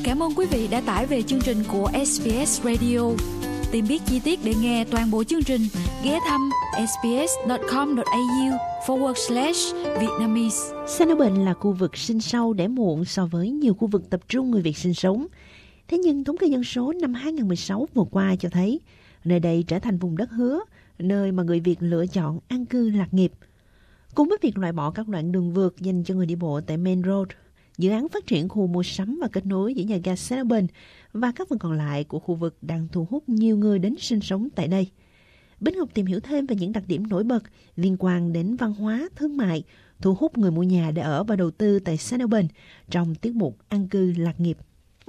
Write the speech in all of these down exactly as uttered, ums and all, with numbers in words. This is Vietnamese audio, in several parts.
Cảm ơn quý vị đã tải về chương trình của ét bê ét Radio. Tìm biết chi tiết để nghe toàn bộ chương trình, ghé thăm sbs.com.au forward slash Vietnamese. Sanobel là khu vực sinh sau đẻ muộn so với nhiều khu vực tập trung người Việt sinh sống. Thế nhưng thống kê dân số năm hai không một sáu vừa qua cho thấy nơi đây trở thành vùng đất hứa, nơi mà người Việt lựa chọn an cư lạc nghiệp. Cùng với việc loại bỏ các đoạn đường vượt dành cho người đi bộ tại Main Road, dự án phát triển khu mua sắm và kết nối giữa nhà ga Sanobel và các phần còn lại của khu vực đang thu hút nhiều người đến sinh sống tại đây. Bích Ngọc tìm hiểu thêm về những đặc điểm nổi bật liên quan đến văn hóa, thương mại, thu hút người mua nhà để ở và đầu tư tại Sanobel trong tiết mục An cư lạc nghiệp.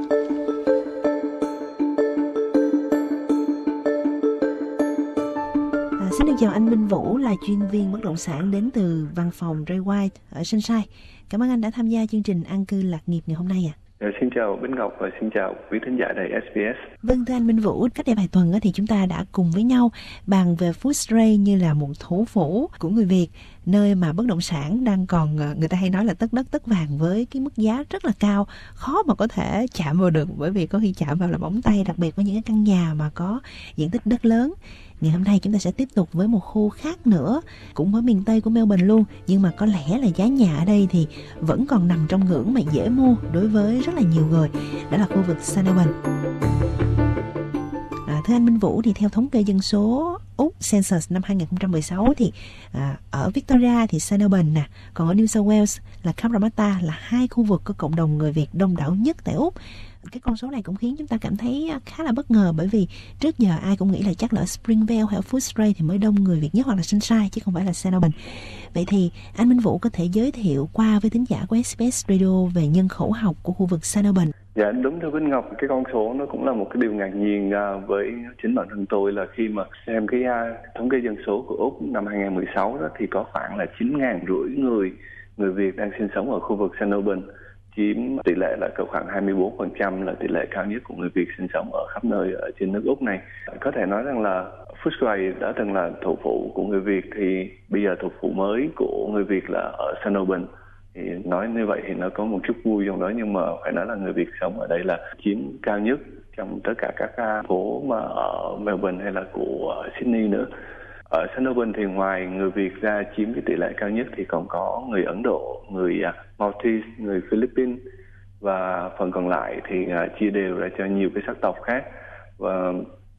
À, xin được chào anh Minh Vũ, là chuyên viên bất động sản đến từ văn phòng Ray White ở Sunshine. Cảm ơn anh đã tham gia chương trình An cư lạc nghiệp ngày hôm nay ạ. À. Xin chào Bích Ngọc và xin chào quý thính giả đài ét bê ét. Vâng, thưa anh Minh Vũ, cách đây vài tuần thì chúng ta đã cùng với nhau bàn về Footscray như là một thủ phủ của người Việt, nơi mà bất động sản đang còn, người ta hay nói là tất đất tất vàng, với cái mức giá rất là cao, khó mà có thể chạm vào được, bởi vì có khi chạm vào là bỏng tay, đặc biệt với những cái căn nhà mà có diện tích đất lớn. Ngày hôm nay chúng ta sẽ tiếp tục với một khu khác nữa, cũng ở miền Tây của Melbourne luôn, nhưng mà có lẽ là giá nhà ở đây thì vẫn còn nằm trong ngưỡng mà dễ mua đối với rất là nhiều người. Đó là khu vực Sanobel. À, thưa anh Minh Vũ, thì theo thống kê dân số Úc Census năm hai không một sáu thì à, ở Victoria thì Sanobel nè, còn ở New South Wales là Cabramatta là hai khu vực có cộng đồng người Việt đông đảo nhất tại Úc. Cái con số này cũng khiến chúng ta cảm thấy khá là bất ngờ, bởi vì trước giờ ai cũng nghĩ là chắc là ở Springvale hay ở Footscray thì mới đông người Việt nhất, hoặc là Sunshine, chứ không phải là Sanobel. Vậy thì anh Minh Vũ có thể giới thiệu qua với thính giả của ét bê ét Radio về nhân khẩu học của khu vực Sanobel? Dạ đúng, thưa Vinh Ngọc, cái con số nó cũng là một cái điều ngạc nhiên với chính bản thân tôi, là khi mà xem cái thống kê dân số của Úc năm hai không một sáu đó, thì có khoảng là chín ngàn rưỡi người người Việt đang sinh sống ở khu vực Sanobel, chiếm tỷ lệ là cỡ khoảng hai mươi bốn phần trăm, là tỷ lệ cao nhất của người Việt sinh sống ở khắp nơi ở trên nước Úc này. Có thể nói rằng là Footscray đã từng là thủ phủ của người Việt, thì bây giờ thủ phủ mới của người Việt là ở Sanobel. Thì nói như vậy thì nó có một chút vui trong đó, nhưng mà phải nói là người Việt sống ở đây là chiếm cao nhất trong tất cả các phố mà ở Melbourne hay là của Sydney nữa. Ở Sanobel thì ngoài người Việt ra chiếm cái tỷ lệ cao nhất thì còn có người Ấn Độ, người Maltese, người Philippines, và phần còn lại thì chia đều ra cho nhiều cái sắc tộc khác. Và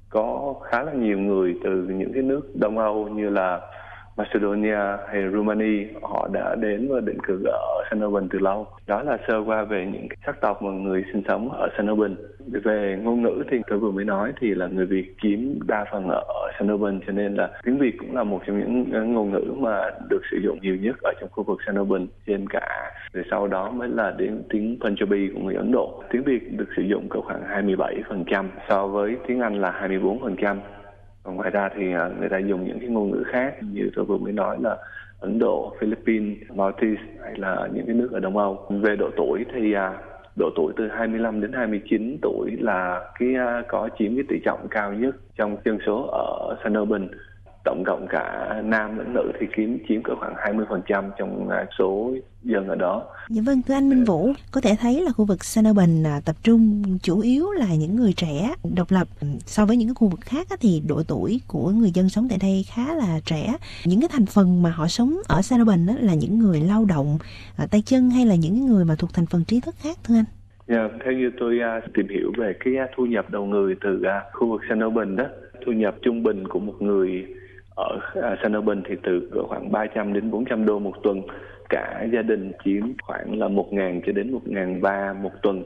có khá là nhiều người từ những cái nước Đông Âu như là Macedonia hay Romania, họ đã đến và định cư ở Sanobel từ lâu. Đó là sơ qua về những sắc tộc mà người sinh sống ở Sanobel. Về ngôn ngữ thì tôi vừa mới nói thì là người Việt chiếm đa phần ở Sanobel, cho nên là tiếng Việt cũng là một trong những ngôn ngữ mà được sử dụng nhiều nhất ở trong khu vực Sanobel trên cả. Rồi sau đó mới là đến tiếng Punjabi của người Ấn Độ. Tiếng Việt được sử dụng cỡ khoảng hai mươi bảy phần trăm so với tiếng Anh là hai mươi bốn phần trăm. Còn ngoài ra thì người ta dùng những cái ngôn ngữ khác như tôi vừa mới nói là Ấn Độ, Philippines, Maltese hay là những cái nước ở Đông Âu. Về độ tuổi thì độ tuổi từ hai mươi lăm đến hai mươi chín tuổi là cái có chiếm cái tỷ trọng cao nhất trong dân số ở Sanobel. Tổng cộng cả nam lẫn nữ thì chiếm chiếm cỡ khoảng hai mươi phần trăm trong số dân ở đó. Dạ vâng, thưa anh Minh Vũ, có thể thấy là khu vực Sanobel tập trung chủ yếu là những người trẻ độc lập. So với những cái khu vực khác thì độ tuổi của người dân sống tại đây khá là trẻ. Những cái thành phần mà họ sống ở Sanobel là những người lao động tay chân hay là những người mà thuộc thành phần trí thức khác, thưa anh? Yeah, theo như tôi uh, tìm hiểu về cái uh, thu nhập đầu người từ uh, khu vực Sanobel đó, thu nhập trung bình của một người ở uh, Sanobel thì từ khoảng ba trăm đến bốn trăm đô một tuần. Cả gia đình chiếm khoảng là một nghìn cho đến một nghìn ba trăm một tuần,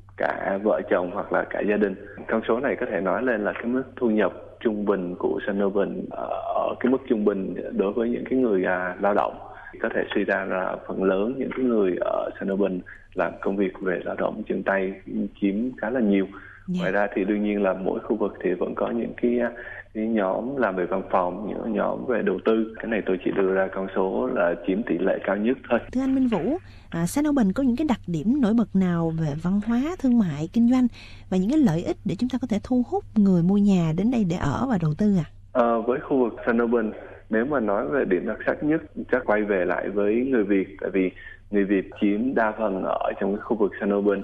cả vợ chồng hoặc là cả gia đình. Con số này có thể nói lên là cái mức thu nhập trung bình của Sanobel ở cái mức trung bình đối với những cái người uh, lao động. Có thể suy ra là phần lớn những cái người ở Sanobel làm công việc về lao động chân tay chiếm khá là nhiều. Yeah. Ngoài ra thì đương nhiên là mỗi khu vực thì vẫn có những cái, cái nhóm làm về văn phòng, những nhóm về đầu tư. Cái này tôi chỉ đưa ra con số là chiếm tỷ lệ cao nhất thôi. Thưa anh Minh Vũ, à, Sanobel có những cái đặc điểm nổi bật nào về văn hóa, thương mại, kinh doanh và những cái lợi ích để chúng ta có thể thu hút người mua nhà đến đây để ở và đầu tư à? À, với khu vực Sanobel, nếu mà nói về điểm đặc sắc nhất chắc quay về lại với người Việt, tại vì người Việt chiếm đa phần ở trong cái khu vực Sanobel.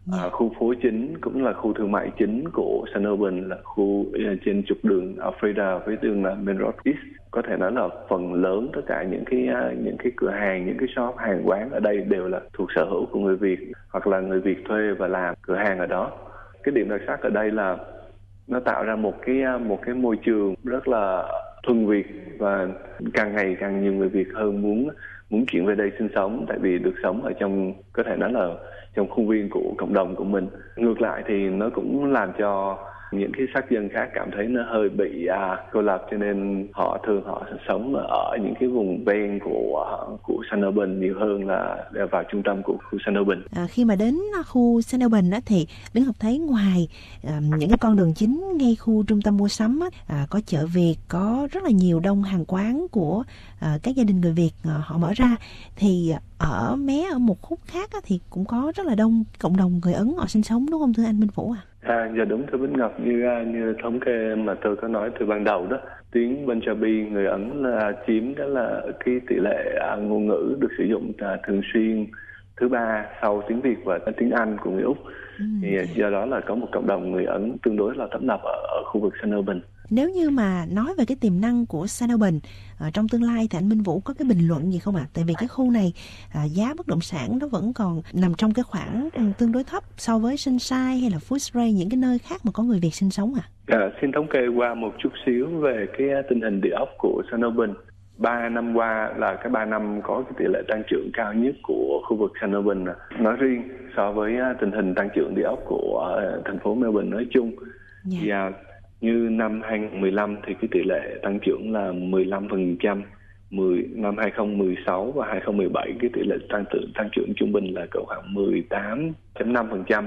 Yeah. À, khu phố chính cũng là khu thương mại chính của Sunurban, là khu trên trục đường Alfreda với đường là Main Road East. Có thể nói là phần lớn tất cả những cái những cái cửa hàng, những cái shop hàng quán ở đây đều là thuộc sở hữu của người Việt, hoặc là người Việt thuê và làm cửa hàng ở đó. Cái điểm đặc sắc ở đây là nó tạo ra một cái một cái môi trường rất là thuần Việt, và càng ngày càng nhiều người Việt hơn muốn muốn chuyển về đây sinh sống, tại vì được sống ở trong, có thể nói là trong khuôn viên của cộng đồng của mình. Ngược lại thì nó cũng làm cho những cái sắc dân khác cảm thấy nó hơi bị à, cô lập, cho nên họ thường họ sẽ sống ở những cái vùng ven của của Sunurban nhiều hơn là vào trung tâm của khu Sunurban. À, khi mà đến khu Sunurban á, thì Đức Ngọc thấy ngoài à, những cái con đường chính ngay khu trung tâm mua sắm á, à, có chợ Việt, có rất là nhiều đông hàng quán của à, các gia đình người Việt à, họ mở ra, thì ở mé ở một khúc khác á, thì cũng có rất là đông cộng đồng người Ấn họ sinh sống, đúng không thưa anh Minh Vũ à? À, dạ đúng thưa Bích Ngọc, như như thống kê mà tôi có nói từ ban đầu đó, tiếng Punjabi người Ấn là chiếm đó là cái tỷ lệ à, ngôn ngữ được sử dụng à, thường xuyên thứ ba sau tiếng Việt và tiếng Anh của người Úc. Ừ. Thì do đó là có một cộng đồng người Ấn tương đối là tấp nập ở, ở khu vực Sunurban. Nếu như mà nói về cái tiềm năng của Sunurban ở trong tương lai thì anh Minh Vũ có cái bình luận gì không ạ? À? Tại vì cái khu này à, giá bất động sản nó vẫn còn nằm trong cái khoảng tương đối thấp so với Sunshine hay là Footscray, những cái nơi khác mà có người Việt sinh sống à? À, xin thống kê qua một chút xíu về cái tình hình địa ốc của Sunurban. Ba năm qua là cái ba năm có cái tỷ lệ tăng trưởng cao nhất của khu vực Sunurban nói riêng so với tình hình tăng trưởng địa ốc của thành phố Melbourne nói chung. Yeah. Thì, à, như năm hai không một lăm thì cái tỷ lệ tăng trưởng là mười lăm phần trăm, năm hai không một sáu và hai không một bảy cái tỷ lệ tăng trưởng tăng trưởng trung bình là cỡ khoảng mười tám phẩy năm phần trăm.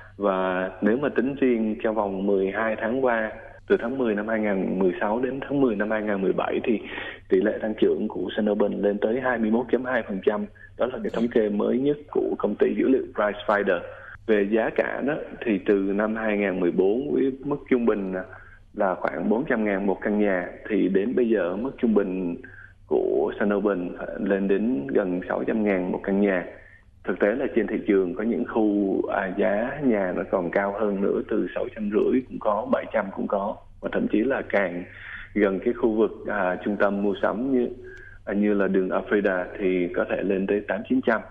Và nếu mà tính riêng trong vòng mười hai tháng qua, từ tháng mười năm hai không một sáu đến tháng mười năm hai không một bảy thì tỷ lệ tăng trưởng của Sunurban lên tới hai mươi mốt phẩy hai phần trăm. Đó là cái thống kê mới nhất của công ty dữ liệu Pricefinder. Về giá cả đó thì từ năm hai không một bốn với mức trung bình là khoảng bốn trăm ngàn một căn nhà, thì đến bây giờ mức trung bình của Sunurban lên đến gần sáu trăm ngàn một căn nhà. Thực tế là trên thị trường có những khu à, giá nhà nó còn cao hơn nữa, từ sáu trăm rưỡi cũng có, bảy trăm cũng có, và thậm chí là càng gần cái khu vực à, trung tâm mua sắm như à, như là đường Alfreda thì có thể lên tới tám chín trăm.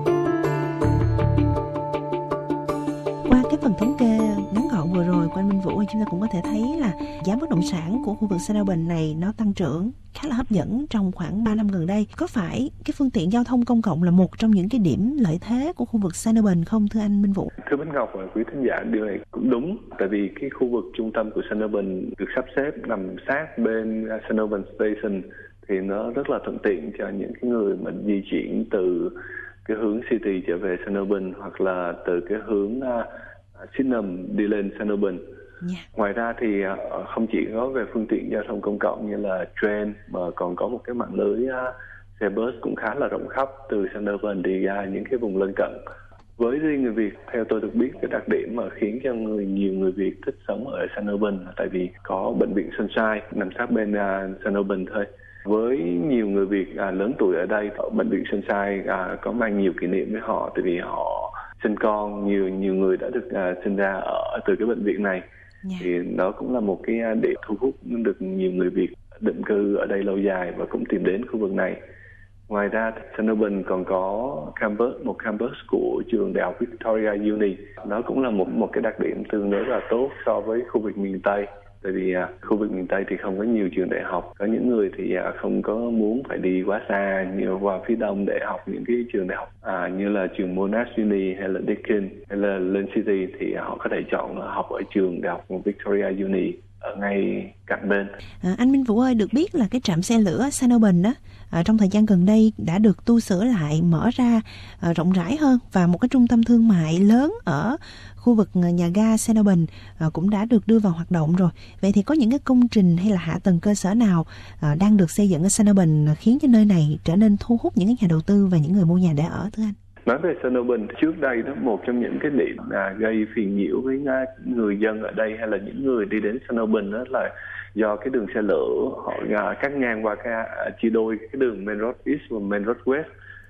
Qua cái phần thống kê ngắn gọn vừa rồi của anh Minh Vũ, chúng ta cũng có thể thấy là giá bất động sản của khu vực Sunurban này nó tăng trưởng khá là hấp dẫn trong khoảng ba năm gần đây. Có phải cái phương tiện giao thông công cộng là một trong những cái điểm lợi thế của khu vực Sunurban không thưa anh Minh Vũ? Thưa Bích Ngọc và quý thính giả, điều này cũng đúng, tại vì cái khu vực trung tâm của Sunurban được sắp xếp nằm sát bên Sunurban Station thì nó rất là thuận tiện cho những cái người mà di chuyển từ cái hướng City trở về Sunurban, hoặc là từ cái hướng uh, Sydenham đi lên Sunurban. Yeah. Ngoài ra thì uh, không chỉ có về phương tiện giao thông công cộng như là train, mà còn có một cái mạng lưới uh, xe bus cũng khá là rộng khắp từ Sunurban đi ra những cái vùng lân cận. Với riêng người Việt, theo tôi được biết, cái đặc điểm mà khiến cho người nhiều người Việt thích sống ở Sunurban là tại vì có bệnh viện Sunshine nằm sát bên uh, Sunurban thôi. Với nhiều người Việt à, lớn tuổi ở đây, ở bệnh viện Sunshine à, có mang nhiều kỷ niệm với họ, tại vì họ sinh con, nhiều nhiều người đã được à, sinh ra ở từ cái bệnh viện này. Yeah. Thì đó cũng là một cái điểm thu hút được nhiều người Việt định cư ở đây lâu dài và cũng tìm đến khu vực này. Ngoài ra, Sunurban còn có campus, một campus của trường đại học Victoria Uni. Nó cũng là một một cái đặc điểm tương đối là tốt so với khu vực miền Tây. Tại vì à, khu vực miền Tây thì không có nhiều trường đại học. Có những người thì à, không có muốn phải đi quá xa như vào phía đông để học những cái trường đại học à, như là trường Monash Uni hay là Deakin hay là Lane City, thì họ có thể chọn học ở trường đại học Victoria Uni ở ngay cạnh bên. À, anh Minh Vũ ơi, được biết là cái trạm xe lửa Sunurban đó à, trong thời gian gần đây đã được tu sửa lại, mở ra à, rộng rãi hơn, và một cái trung tâm thương mại lớn ở khu vực nhà ga Sunurban à, cũng đã được đưa vào hoạt động rồi. Vậy thì có những cái công trình hay là hạ tầng cơ sở nào à, đang được xây dựng ở Sunurban khiến cho nơi này trở nên thu hút những cái nhà đầu tư và những người mua nhà để ở thưa anh? Nói về Sunurban, trước đây đó, một trong những cái điểm à, gây phiền nhiễu với người dân ở đây hay là những người đi đến Sunurban đó là do cái đường xe lửa họ à, cắt ngang qua cái à, chia đôi cái đường Main Road East và Main Road West.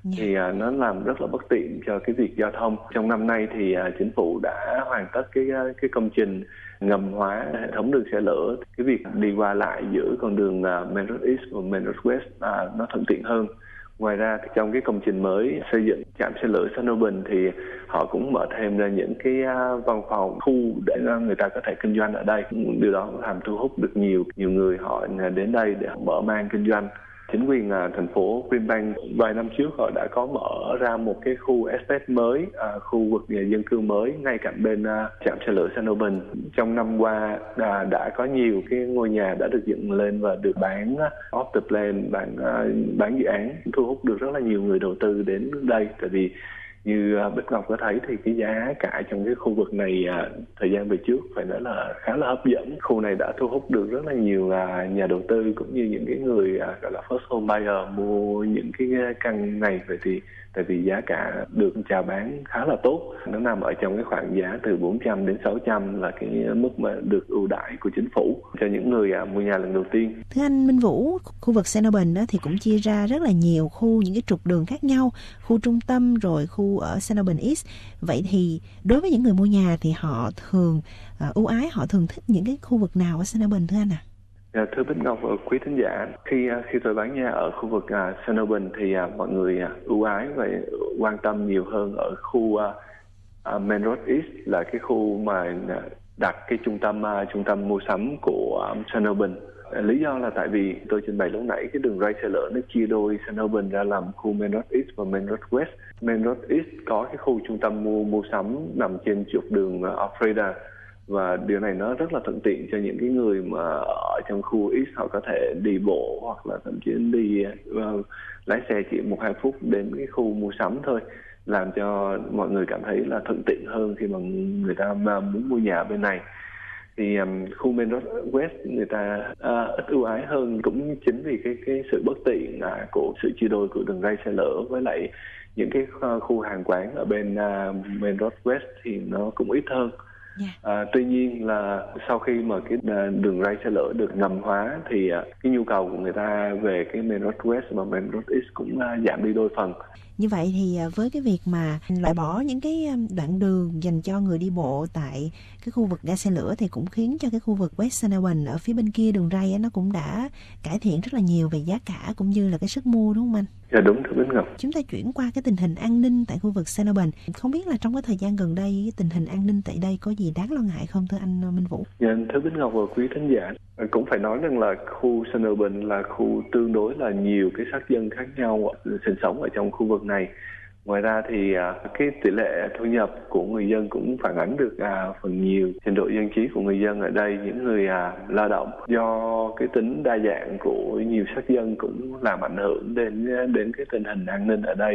Yeah. Thì uh, nó làm rất là bất tiện cho cái việc giao thông. Trong năm nay thì uh, chính phủ đã hoàn tất cái uh, cái công trình ngầm hóa hệ thống đường xe lửa. Cái việc đi qua lại giữa con đường uh, Main Road East và Main Road West uh, nó thuận tiện hơn. Ngoài ra thì trong cái công trình mới xây dựng trạm xe lửa Sun Urban thì họ cũng mở thêm ra những cái uh, văn phòng khu để người ta có thể kinh doanh ở đây. Điều đó làm thu hút được nhiều nhiều người họ đến đây để mở mang kinh doanh. Chính quyền uh, thành phố Greenbank vài năm trước họ đã có mở ra một cái khu estate mới, uh, khu vực dân cư mới ngay cạnh bên uh, trạm xe lửa Sun Urban. Trong năm qua uh, đã có nhiều cái ngôi nhà đã được dựng lên và được bán uh, off the plan, bán uh, bán dự án, thu hút được rất là nhiều người đầu tư đến đây. Tại vì như Bích Ngọc có thấy thì cái giá cả trong cái khu vực này à, thời gian về trước phải nói là khá là hấp dẫn. Khu này đã thu hút được rất là nhiều à, nhà đầu tư cũng như những cái người à, gọi là first home buyer mua những cái căn này. Vậy thì tại vì giá cả được chào bán khá là tốt, nó nằm ở trong cái khoảng giá từ bốn trăm đến sáu trăm là cái mức mà được ưu đãi của chính phủ cho những người à, mua nhà lần đầu tiên. Thưa anh Minh Vũ, khu vực Sun Urban đó thì cũng chia ra rất là nhiều khu, những cái trục đường khác nhau, khu trung tâm rồi khu ở Sun Urban East. Vậy thì đối với những người mua nhà thì họ thường uh, ưu ái, họ thường thích những cái khu vực nào ở Sun Urban thưa anh ạ? À? À, thưa Bích Ngọc và quý thính giả, khi khi tôi bán nhà ở khu vực uh, Sun Urban thì uh, mọi người uh, ưu ái và quan tâm nhiều hơn ở khu uh, uh, Main Road East, là cái khu mà uh, đặt cái trung tâm uh, trung tâm mua sắm của um, Sun Urban. Uh, lý do là tại vì tôi trình bày lúc nãy cái đường ray xe lửa nó chia đôi Sun Urban ra làm khu Main Road East và Main Road West. Main Road East có cái khu trung tâm mua mua sắm nằm trên trục đường uh, Alfreda. Và điều này nó rất là thuận tiện cho những cái người mà ở trong khu East, họ có thể đi bộ hoặc là thậm chí đi uh, lái xe chỉ một hai phút đến cái khu mua sắm thôi, làm cho mọi người cảm thấy là thuận tiện hơn khi mà người ta muốn mua nhà bên này. Thì um, khu Main Road West người ta uh, ít ưu ái hơn, cũng chính vì cái cái sự bất tiện uh, của sự chia đôi của đường ray xe lửa, với lại những cái khu hàng quán ở bên uh, Main Road West thì nó cũng ít hơn. Yeah. À, tuy nhiên là sau khi mà cái đường ray xe lửa được ngầm hóa thì uh, cái nhu cầu của người ta về cái Main Road West và Main Road East cũng uh, giảm đi đôi phần. Như vậy thì với cái việc mà loại bỏ những cái đoạn đường dành cho người đi bộ tại cái khu vực ga xe lửa thì cũng khiến cho cái khu vực West Sun Urban ở phía bên kia đường ray nó cũng đã cải thiện rất là nhiều về giá cả cũng như là cái sức mua, đúng không anh? Dạ đúng, thưa Bích Ngọc. Chúng ta chuyển qua cái tình hình an ninh tại khu vực Sun Urban. Không biết là trong cái thời gian gần đây cái tình hình an ninh tại đây có gì đáng lo ngại không thưa anh Minh Vũ? Dạ, thưa Bích Ngọc và quý thính giả, cũng phải nói rằng là khu Sun Urban là khu tương đối là nhiều cái sắc dân khác nhau sinh sống ở trong khu vực này. Ngoài ra thì cái tỷ lệ thu nhập của người dân cũng phản ánh được à, phần nhiều trình độ dân trí của người dân ở đây. Những người à, lao động, do cái tính đa dạng của nhiều sắc dân cũng làm ảnh hưởng đến đến cái tình hình an ninh ở đây.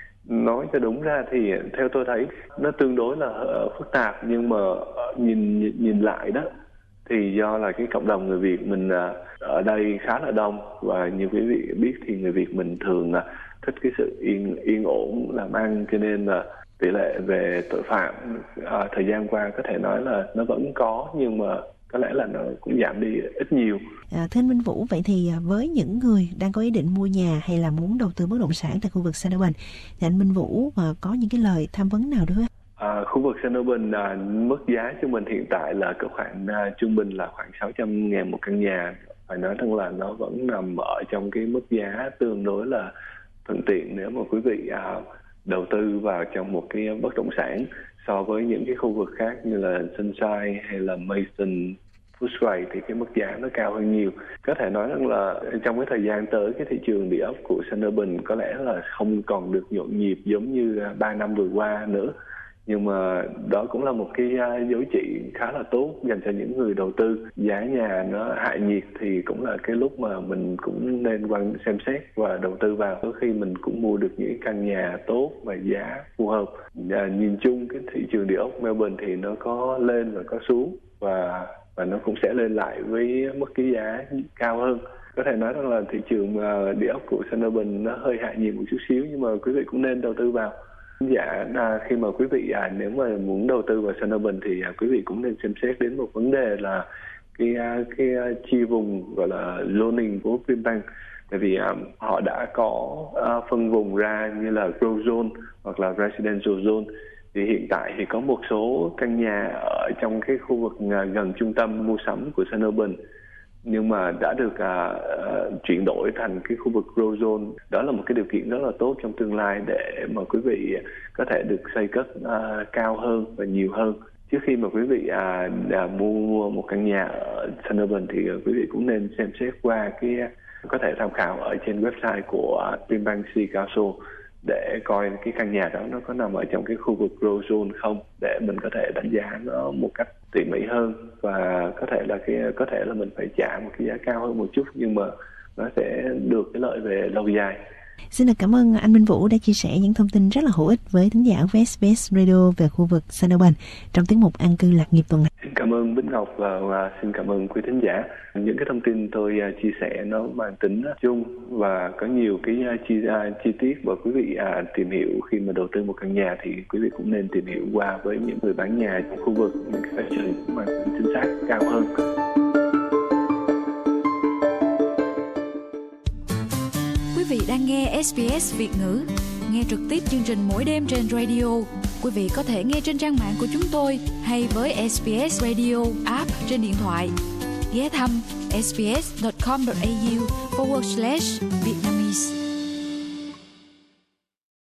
Nói cho đúng ra thì theo tôi thấy nó tương đối là phức tạp, nhưng mà nhìn nhìn lại đó thì do là cái cộng đồng người Việt mình ở đây khá là đông, và như quý vị biết thì người Việt mình thường thích cái sự yên yên ổn làm ăn, cho nên là tỷ lệ về tội phạm à, thời gian qua có thể nói là nó vẫn có, nhưng mà có lẽ là nó cũng giảm đi ít nhiều. À, thưa anh Minh Vũ, vậy thì với những người đang có ý định mua nhà hay là muốn đầu tư bất động sản tại khu vực Sun Urban thì anh Minh Vũ mà có những cái lời tham vấn nào đối với À, khu vực Sun Urban à, mức giá trung bình hiện tại là có khoảng à, trung bình là khoảng sáu trăm ngàn một căn nhà. Phải nói rằng là nó vẫn nằm ở trong cái mức giá tương đối là thuận tiện nếu mà quý vị à, đầu tư vào trong một cái bất động sản, so với những cái khu vực khác như là Sunshine hay là Mason, Footscray thì cái mức giá nó cao hơn nhiều. Có thể nói rằng là trong cái thời gian tới, cái thị trường địa ốc của Sun Urban có lẽ là không còn được nhộn nhịp giống như ba năm vừa qua nữa. Nhưng mà đó cũng là một cái dấu chỉ khá là tốt dành cho những người đầu tư. Giá nhà nó hạ nhiệt thì cũng là cái lúc mà mình cũng nên quan xem xét và đầu tư vào. Có khi mình cũng mua được những căn nhà tốt và giá phù hợp. À, nhìn chung cái thị trường địa ốc Melbourne thì nó có lên và có xuống, và và nó cũng sẽ lên lại với mức cái giá cao hơn. Có thể nói rằng là thị trường địa ốc của Sun Urban nó hơi hạ nhiệt một chút xíu, nhưng mà quý vị cũng nên đầu tư vào. Dạ, à, khi mà quý vị à, nếu mà muốn đầu tư vào Sun Urban thì à, quý vị cũng nên xem xét đến một vấn đề là cái cái, cái chia vùng gọi là zoning của Greenbank. Tại vì uh, họ đã có uh, phân vùng ra như là Grow Zone hoặc là Residential Zone. Thì hiện tại thì có một số căn nhà ở trong cái khu vực uh, gần trung tâm mua sắm của Sunurban, nhưng mà đã được uh, uh, chuyển đổi thành cái khu vực Grow Zone. Đó là một cái điều kiện rất là tốt trong tương lai để mà quý vị có thể được xây cất uh, cao hơn và nhiều hơn. Trước khi mà quý vị à, à, mua một căn nhà ở Sunurban thì quý vị cũng nên xem xét qua cái có thể tham khảo ở trên website của Greenbank City Council để coi cái căn nhà đó nó có nằm ở trong cái khu vực Grow Zone không, để mình có thể đánh giá nó một cách tỉ mỉ hơn, và có thể là cái có thể là mình phải trả một cái giá cao hơn một chút, nhưng mà nó sẽ được cái lợi về lâu dài. Xin được cảm ơn anh Minh Vũ đã chia sẻ những thông tin rất là hữu ích với thính giả của ét bê ét Radio về khu vực Sunurban trong tiết mục An cư lạc nghiệp tuần này. Xin cảm ơn Bích Ngọc và, và xin cảm ơn quý thính giả. Những cái thông tin tôi uh, chia sẻ nó mang tính uh, chung và có nhiều cái uh, chi, uh, chi tiết và quý vị uh, tìm hiểu khi mà đầu tư một căn nhà thì quý vị cũng nên tìm hiểu qua với những người bán nhà trong khu vực, những cái trường mang tính chính xác cao hơn. Quý vị đang nghe ét bê ét Việt ngữ. Nghe trực tiếp chương trình mỗi đêm trên radio. Quý vị có thể nghe trên trang mạng của chúng tôi hay với ét bê ét Radio app trên điện thoại. Ghé thăm sbs.com.au forward slash Vietnamese.